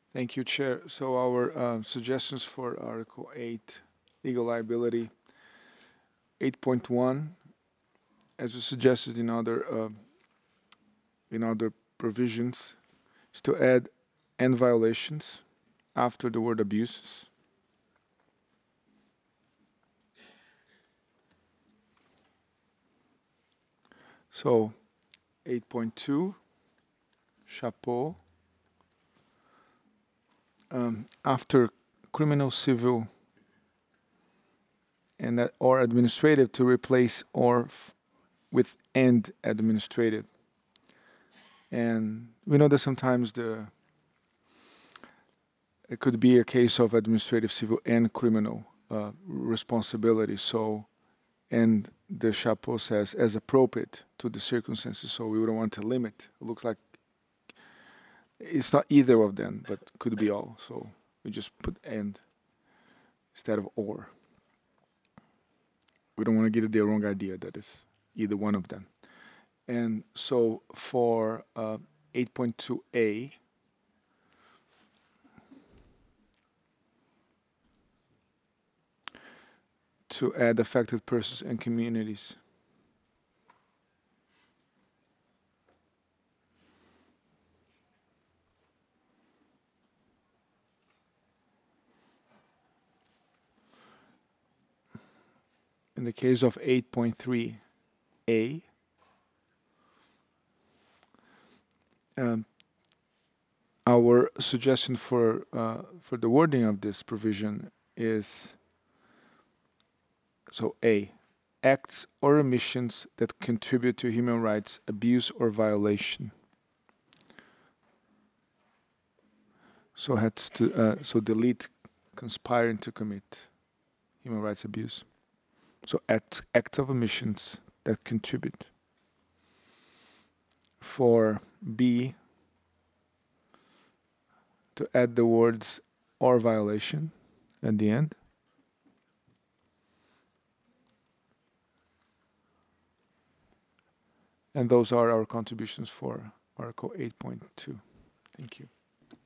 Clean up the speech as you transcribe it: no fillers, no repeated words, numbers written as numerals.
Thank you, Chair. So our suggestions for Article 8, legal liability, 8.1, as we suggested in other provisions, is to add "and violations" after the word abuses. So 8.2, chapeau, after criminal, civil, and that or administrative to replace with "and administrative." And we know that sometimes it could be a case of administrative, civil, and criminal responsibility. So, and the chapeau says as appropriate to the circumstances. So we wouldn't want to limit. It looks like it's not either of them, but could be all. So we just put "and" instead of "or." We don't want to give the wrong idea that it's either one of them. And so for 8.2a, to add affected persons and communities. In the case of 8.3a, um, our suggestion for the wording of this provision is so A, acts or omissions that contribute to human rights abuse or violation. So so delete conspiring to commit human rights abuse. So acts of omissions that contribute. For B, to add the words "or violation" at the end. And those are our contributions for Article 8.2. Thank you.